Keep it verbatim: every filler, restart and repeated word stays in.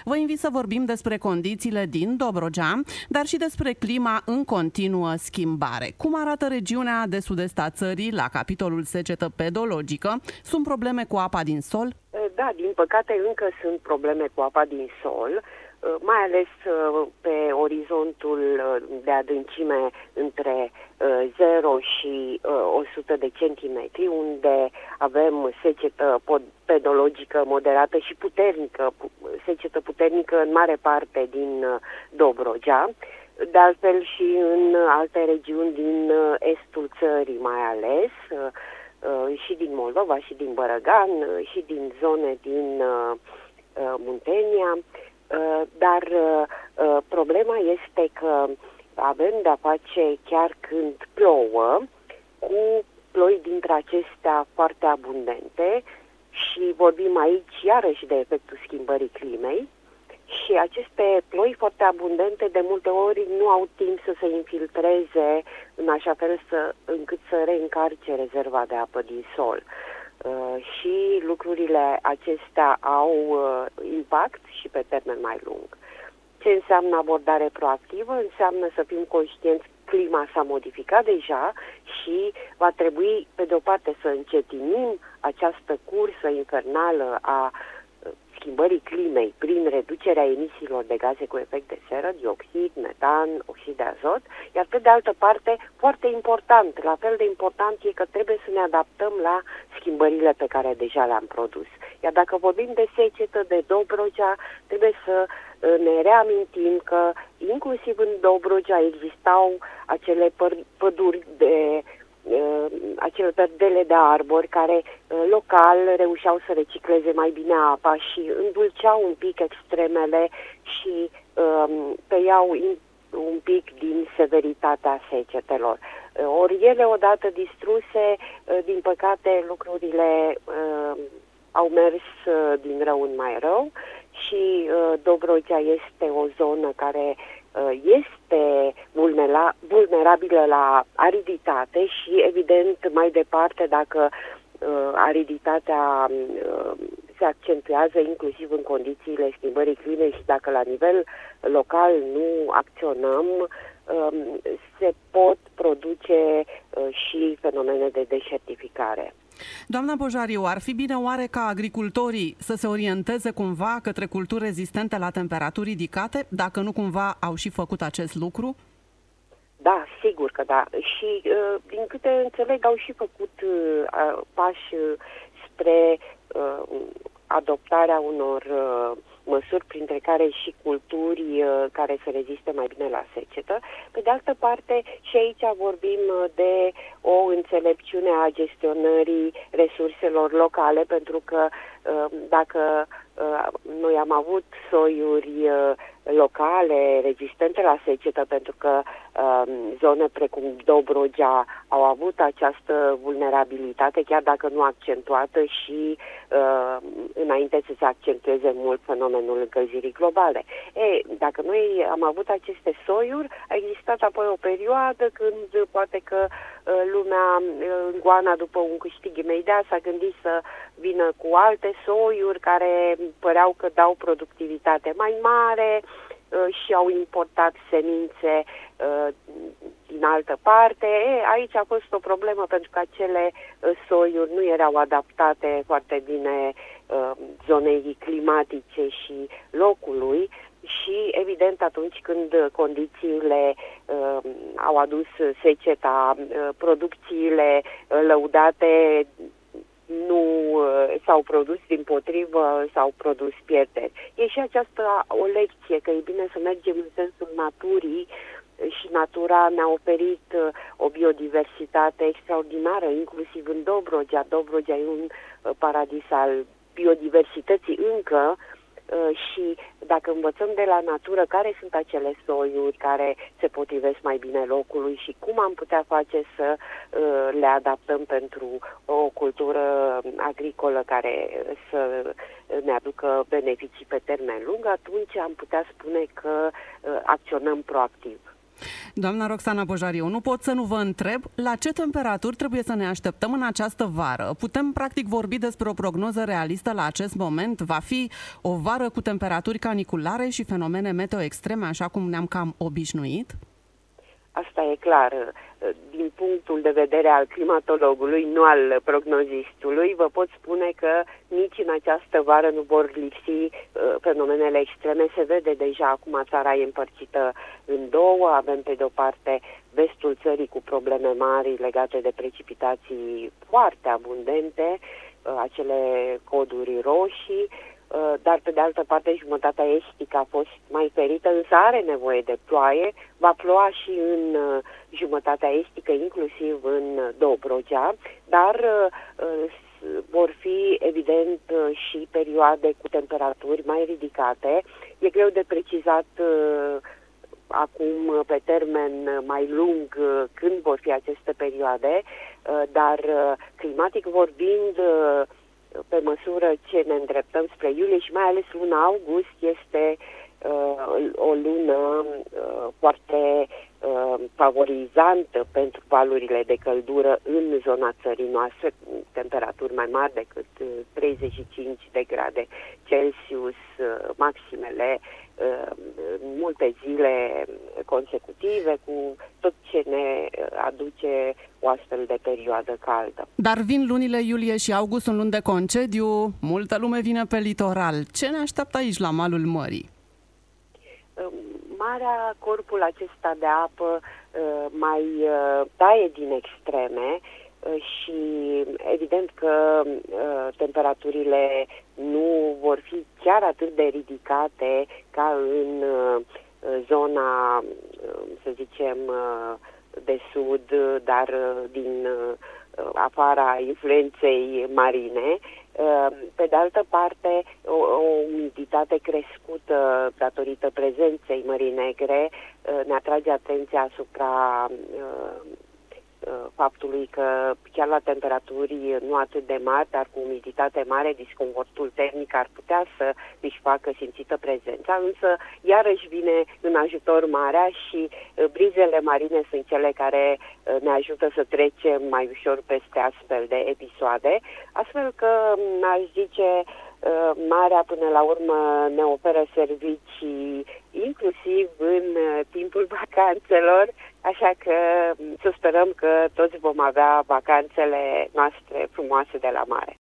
Vă invit să vorbim despre condițiile din Dobrogea, dar și despre clima în continuă schimbare. Cum arată regiunea de sud-est a țării la capitolul secetă pedologică? Sunt probleme cu apa din sol? Da, din păcate încă sunt probleme cu apa din sol, mai ales pe orizontul de adâncime între zero și o sută de centimetri, unde avem secetă pedologică moderată și puternică, secetă puternică în mare parte din Dobrogea, de altfel și în alte regiuni din estul țării mai ales, și din Moldova, și din Bărăgan, și din zone din Muntenia. Dar problema este că avem de-a face, chiar când plouă, cu ploi dintre acestea foarte abundente și vorbim aici iarăși de efectul schimbării climei și aceste ploi foarte abundente de multe ori nu au timp să se infiltreze în așa fel să, încât să reîncarce rezerva de apă din sol. Uh, și lucrurile acestea au uh, impact și pe termen mai lung. Ce înseamnă abordare proactivă? Înseamnă să fim conștienți, clima s-a modificat deja și va trebui, pe de o parte, să încetinim această cursă infernală a schimbării climei prin reducerea emisiilor de gaze cu efect de seră, dioxid, metan, oxid de azot, iar pe de altă parte, foarte important, la fel de important e că trebuie să ne adaptăm la schimbările pe care deja le-am produs. Iar dacă vorbim de secetă, de Dobrogea, trebuie să ne reamintim că inclusiv în Dobrogea existau acele păduri de Uh, acele perdele de arbori care uh, local reușeau să recicleze mai bine apa și îndulceau un pic extremele și uh, tăiau in, un pic din severitatea secetelor. Uh, ori ele odată distruse, uh, din păcate lucrurile uh, au mers uh, din rău în mai rău și uh, Dobrogea este o zonă care este vulnerabilă la ariditate și, evident, mai departe, dacă uh, ariditatea uh, se accentuează inclusiv în condițiile schimbării climei și dacă la nivel local nu acționăm, uh, se pot produce uh, și fenomene de deșertificare. Doamna Bojariu, ar fi bine oare ca agricultorii să se orienteze cumva către culturi rezistente la temperaturi ridicate, dacă nu cumva au și făcut acest lucru? Da, sigur că da. Și din câte înțeleg, au și făcut pași spre adoptarea unor măsuri, printre care și culturi care să reziste mai bine la secetă. Pe de altă parte, și aici vorbim de o înțelepciune a gestionării resurselor locale, pentru că dacă noi am avut soiuri locale rezistente la secetă, pentru că zone precum Dobrogea au avut această vulnerabilitate, chiar dacă nu accentuată și înainte să se accentueze mult fenomenul încălzirii globale. E, dacă noi am avut aceste soiuri, a existat apoi o perioadă când poate că lumea îngoana după un câștig imediat s-a gândit să vină cu alte soiuri care păreau că dau productivitate mai mare și au importat semințe din altă parte. E, aici a fost o problemă pentru că acele soiuri nu erau adaptate foarte bine zonei climatice și locului și, evident, atunci când condițiile uh, au adus seceta, uh, producțiile uh, lăudate nu uh, s-au produs, dimpotrivă s-au produs pierderi. E și această o lecție, că e bine să mergem în sensul naturii și natura ne-a oferit uh, o biodiversitate extraordinară, inclusiv în Dobrogea. Dobrogea e un uh, paradis al biodiversității încă, și dacă învățăm de la natură care sunt acele soiuri care se potrivesc mai bine locului și cum am putea face să le adaptăm pentru o cultură agricolă care să ne aducă beneficii pe termen lung, atunci am putea spune că acționăm proactiv. Doamna Roxana Bojariu, nu pot să nu vă întreb la ce temperaturi trebuie să ne așteptăm în această vară. Putem practic vorbi despre o prognoză realistă la acest moment? Va fi o vară cu temperaturi caniculare și fenomene meteo extreme, așa cum ne-am cam obișnuit? Asta e clar. Din punctul de vedere al climatologului, nu al prognozistului, vă pot spune că nici în această vară nu vor lipsi uh, fenomenele extreme. Se vede deja acum țara e împărțită în două. Avem pe de-o parte vestul țării cu probleme mari legate de precipitații foarte abundente, uh, acele coduri roșii, dar pe de altă parte jumătatea estică a fost mai ferită, însă are nevoie de ploaie. Va ploua și în jumătatea estică, inclusiv în Dobrogea, dar vor fi evident și perioade cu temperaturi mai ridicate. E greu de precizat acum pe termen mai lung când vor fi aceste perioade, dar climatic vorbind, pe măsură ce ne îndreptăm spre iulie și mai ales luna august este uh, o lună uh, foarte uh, favorizantă pentru valurile de căldură în zona țării noastre, cu temperaturi mai mari decât uh, treizeci și cinci de grade Celsius, uh, maximele uh, în multe zile consecutive, cu tot ce ne aduce o astfel de perioadă caldă. Dar vin lunile iulie și august, sunt luni de concediu, multă lume vine pe litoral. Ce ne așteaptă aici la malul mării? Marea, corpul acesta de apă mai taie din extreme și evident că temperaturile nu vor fi chiar atât de ridicate ca în zona, să zicem, de sud, dar din afara influenței marine. Pe de altă parte, o, o umiditate crescută datorită prezenței Mării Negre ne atrage atenția asupra faptului că chiar la temperaturi nu atât de mari, dar cu umiditate mare, disconfortul termic ar putea să își facă simțită prezența, însă iarăși vine în ajutor marea și brizele marine sunt cele care ne ajută să trecem mai ușor peste astfel de episoade, astfel că aș zice marea până la urmă ne oferă servicii inclusiv în timpul vacanțelor, așa că să sperăm că toți vom avea vacanțele noastre frumoase de la mare.